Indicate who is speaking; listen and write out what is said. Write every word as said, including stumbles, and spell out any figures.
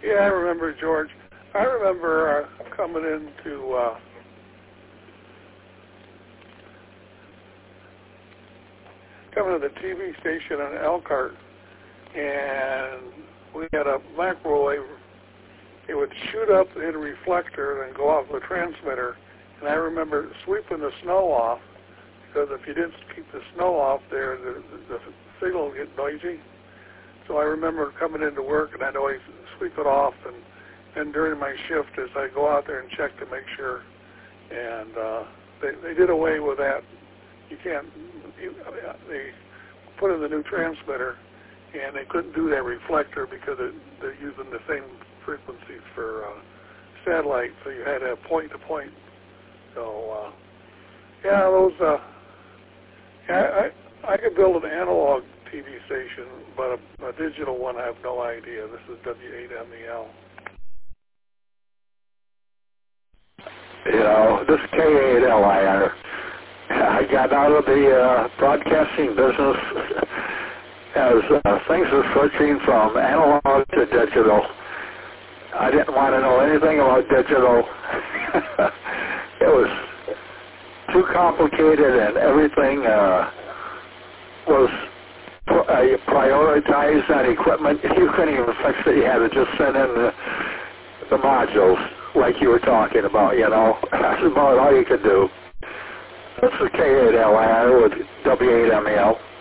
Speaker 1: Yeah, I remember, George. I remember uh, coming into uh, coming to the T V station in Elkhart, and we had a microwave. It would shoot up in a reflector and go off the transmitter. And I remember sweeping the snow off, because if you didn't keep the snow off there, the, the, the signal would get noisy. So I remember coming into work, and I'd always sweep it off, and and during my shift, as I go out there and check to make sure, and uh, they they did away with that. You can't. You, they put in the new transmitter, and they couldn't do that reflector because it, they're using the same frequencies for uh, satellite, so you had to have point to point. So uh, yeah, those. Uh, yeah, I I could build an analog T V station, but a, a digital one, I have no idea. This is W eight M E L.
Speaker 2: You know, this K eight L I R. I got out of the uh, broadcasting business as uh, things were switching from analog to digital. I didn't want to know anything about digital. It was too complicated, and everything uh, was uh, prioritized on equipment. You couldn't even fix it. You had to just send in the, the modules like you were talking about, you know. That's about all you could do. This is K eight L I R with W eight M E L.